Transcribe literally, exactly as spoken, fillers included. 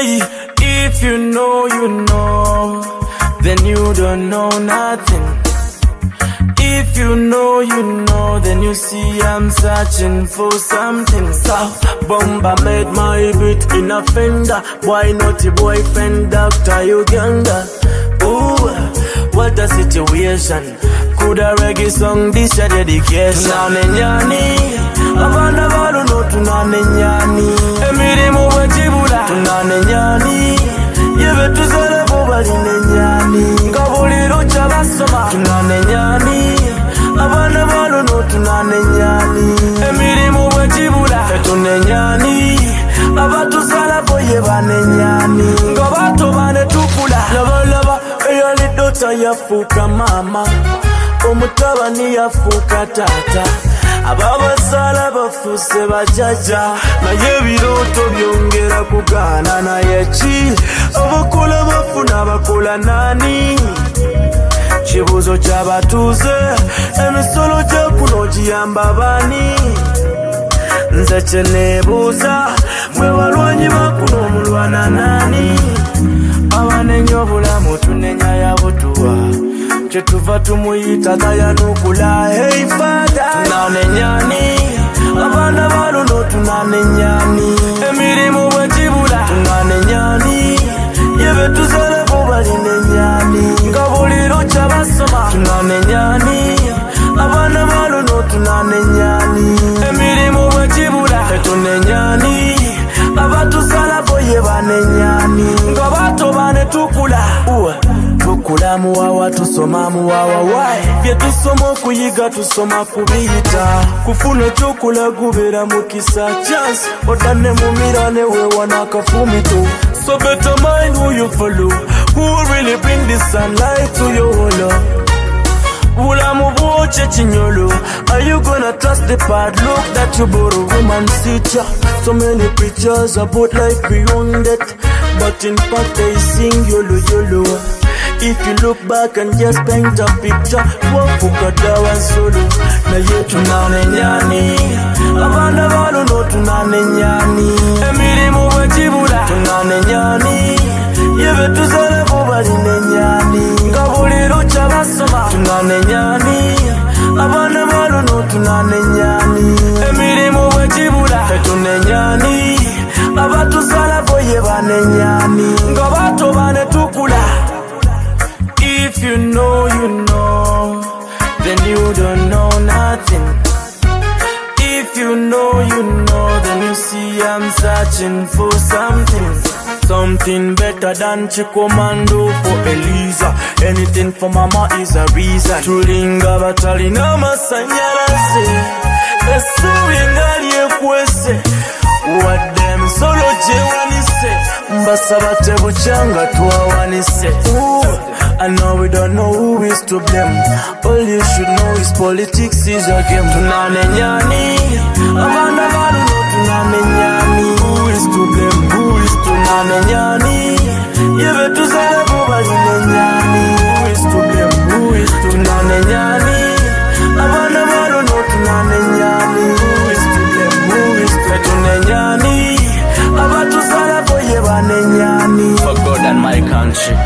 See, if you know, you know, then you don't know nothing. If you know, you know, then you see I'm searching for something. So, Bomba made my beat in a fender. Why not a boyfriend, Doctor Uganda? Ooh, what a situation. Could a reggae song this a dedication? Tunane nyani, abana balu no tunane nyani. Emirimu wetibula, tunane nyani. Yebe tuzele bobali ne nyani. Ngabuliro chabasoma, tunane nyani. Abana balu no tunane nyani. Emirimu wetibula, etune nyani. Abatuzala boye bane nyani. Ngabato bane tukula, lava lava. Eyo lidota yafuka mama. Omutabani yafuka tata. Ababasala bafuse bajaja. Naye biroto byongera kugana na yechi. Abakola bafuna bakola nani. Kibuzo ky'abatuuze. Emisolo gy'ekuno giyamba bani. Nze kye neebuuza. Mwe balwanyi bakuno mulwana nani. Abanenya obulamu tunenya yabutuwa. Chetuva tumuyita kaya nukula. Hey father, tunane nyani. Abana balu no tunane nyani. Emirimu wetibula, tunane nyani. Yebe tuzele bobali ne nyani. Ngabuliro chabasoma, tunane nyani. Abana balu no tunane nyani. Emirimu wetibula, etune nyani. Abatuzala boye bane nyani. Ngabato bane tukula. Uwe tukula muwawa tusoma muwawa why bye tusoma okuyiga tusoma kubiyita kufuna kyokula gubera mukisa chance odane mumirane wewana akafumito. So better mind who you follow, who will really bring the sunlight to your holo. Bulamu buoche chinyolo. Are you gonna trust the bad look that you borrow woman teacher? So many preachers about life beyond that, but in fact they sing yolo yolo. If you look back and just paint a picture, wafuka dawa solo. Na ye tunane nyani. Abana balu no tunane nyani. Emirimu wetibula, tunane nyani. Yebe tuzele bobali ne nyani. Ngabuliro chabasoma, tunane nyani. Abana balu no tunane nyani. Emirimu wetibula, etune nyani. Abatuzala boye bane nyani. Ngabato bane tukula. If you know, you know, then you don't know nothing. If you know, you know, then you see I'm searching for something. Something better than Chikomando for Eliza. Anything for mama is a reason. Tulinga batali na masanyarase. Esu ingali ekwese. What them solo jewanise. Mbasabate buchanga tuawanise. Ooh. I know we don't know who is to blame. All you should know is politics is a game. Tunane nyani. Abana balu no tunane nyani. Who is to blame? Who is tunane nyani? Yebe tuzele bobali ne nyani. Who is to blame? Who is tunane nyani? Abana balu no tunane nyani. Who is to blame? Who is tunane nyani? Abatuzala boye bane nyani. For God and my country.